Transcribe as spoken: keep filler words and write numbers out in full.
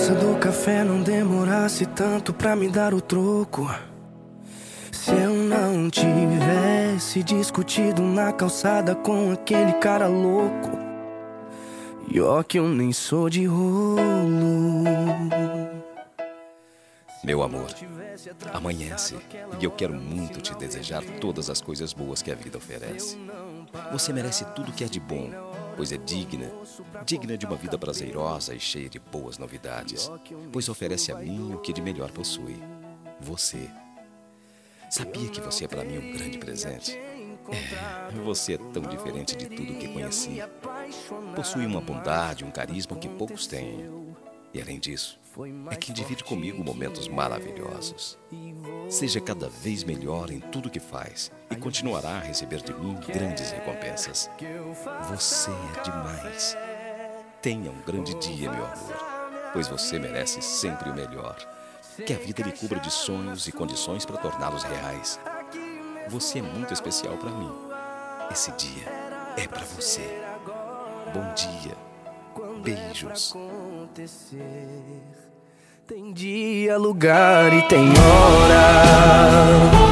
moça do café não demorasse tanto pra me dar o troco, se eu não tivesse discutido na calçada com aquele cara louco. E ó que eu nem sou de rolo. Meu amor, amanhece e eu quero muito te desejar todas as coisas boas que a vida oferece. Você merece tudo que é de bom, pois é digna, digna de uma vida prazerosa e cheia de boas novidades, pois oferece a mim o que de melhor possui, você. Sabia que você é para mim um grande presente? É, você é tão diferente de tudo que conheci. Possui uma bondade, um carisma que poucos têm. E além disso, é quem divide comigo momentos maravilhosos. Seja cada vez melhor em tudo que faz e continuará a receber de mim grandes recompensas. Você é demais. Tenha um grande dia, meu amor, pois você merece sempre o melhor. Que a vida lhe cubra de sonhos e condições para torná-los reais. Você é muito especial para mim. Esse dia é para você. Bom dia. Beijos. Tem dia, lugar e tem hora.